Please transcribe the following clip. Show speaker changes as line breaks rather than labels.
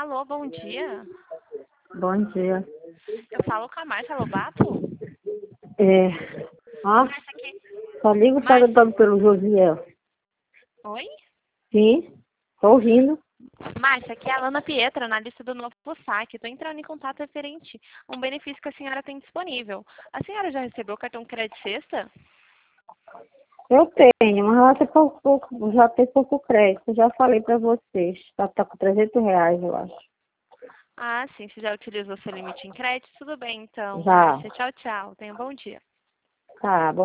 Alô, bom dia.
Bom dia.
Eu falo com a Márcia Lobato?
É, ó,
Márcia aqui.
só ligo
Márcia.
perguntando pelo Josiel.
Oi?
Sim, tô ouvindo.
Márcia, aqui é a Lana Pietra, analista do Novo SAC. Estou entrando em contato referente a um benefício que a senhora tem disponível. A senhora já recebeu o cartão crédito sexta?
Eu tenho, mas já tem pouco crédito. Já falei pra vocês. Tá com R$ 300, eu acho.
Ah, sim. Se já utilizou seu limite em crédito, tudo bem então,
Já.
Márcia. Tchau, tchau. Tenha um bom dia.
Tá bom.